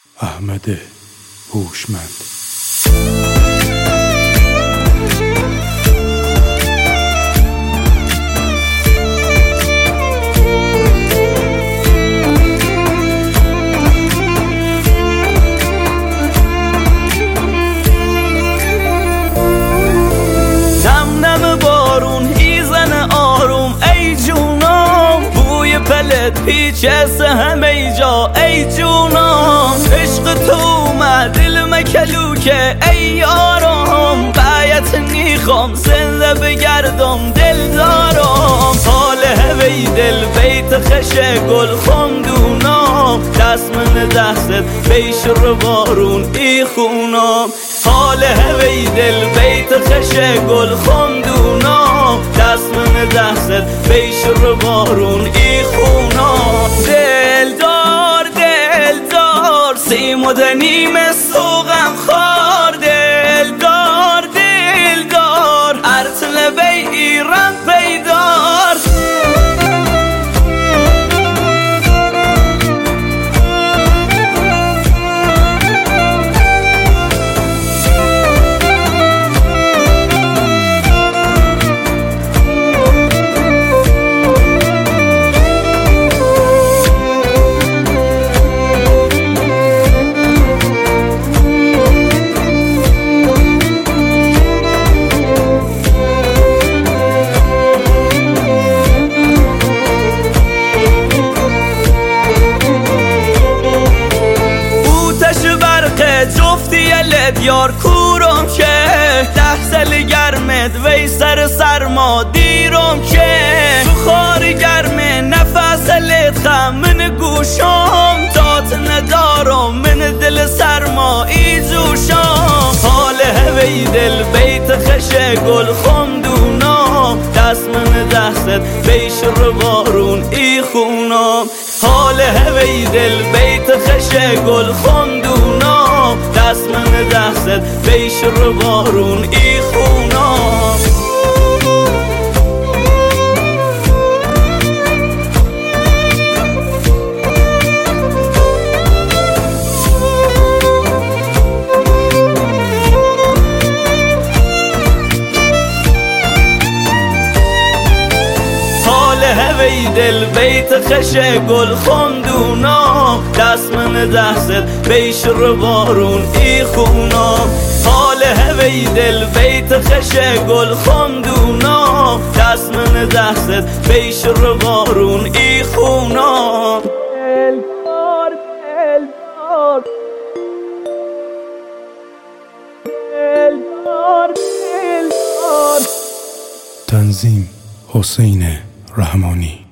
احمد هوشمند. پیچه همه ای جا ای جونم، عشق تو اومد دل مکلوکه ای یارم، باید نیخوام زنده بگردم دل دارم، حال هوی دل بیت خشه گل خمدونم، دست من دستت بیش رو بارون ای خونم، حال هوی دل بیت خشه گل خمدونم، دست من دستت بیش رو بارون ای خونم، دلدار دلدار سیم و دنیم سوغم خار، دلدار دلدار ارتل بی ایران پیدار، یار کورم که 10 سال گرمت وی سر سرما دیرم که تو خاری گرمه نفس لت خم من گوشم تات ندارم من دل سرما ای جوشم، حال هوی دل بیت خشه گل خمدونم، دست من دستت بیش رو بارون ای خونم، حال هوی دل بیت خشه گل خمدونم، دست من دستت بیش رو بارون ای خونم. هوی دل بیت خشه گل خمدونم، دست من دستت بیش رو بارون ای خونم، حال هوی دل بیت خشه گل خمدونم، دست من دستت بیش رو بارون ای خونم، دلدار دلدار دلدار دلدار. تنظیم حسین رحمانی.